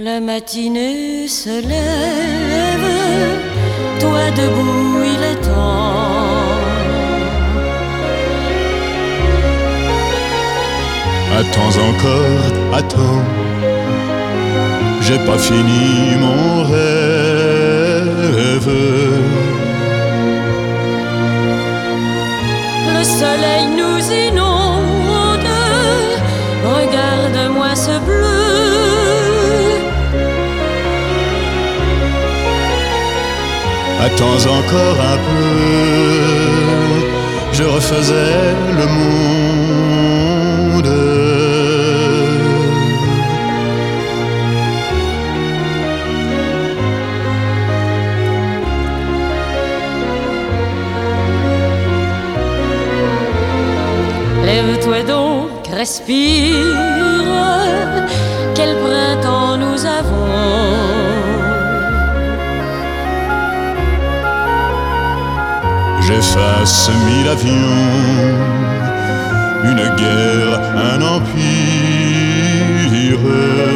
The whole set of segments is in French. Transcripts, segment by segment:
La matinée se lève, toi debout il est temps. Attends encore, attends, j'ai pas fini mon rêve. Le soleil nous inonde, regarde-moi ce bleu. Attends encore un peu, je refaisais le monde. Lève-toi donc, respire, quel printemps nous avons. J'efface 1000 avions, une guerre, un empire.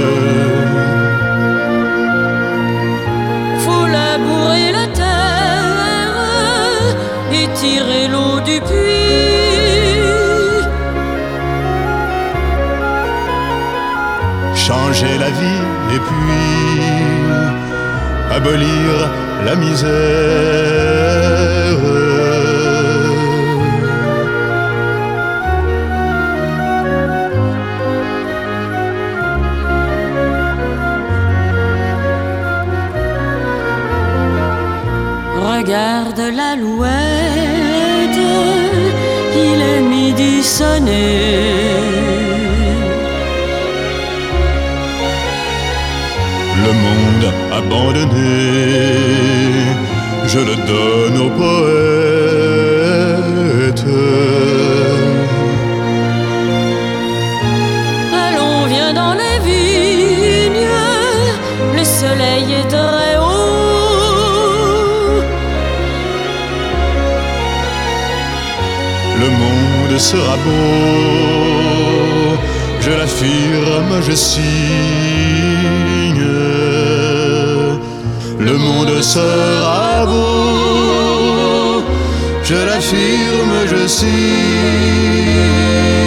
Faut labourer la terre et tirer l'eau du puits. Changer la vie et puis abolir la misère. Regarde l'alouette, il est midi sonné. Le monde abandonné, je le donne aux poètes. Allons, viens dans les vignes, le soleil est très haut. Le monde sera beau, je l'affirme, je signe. Le monde sera beau, je l'affirme, je signe.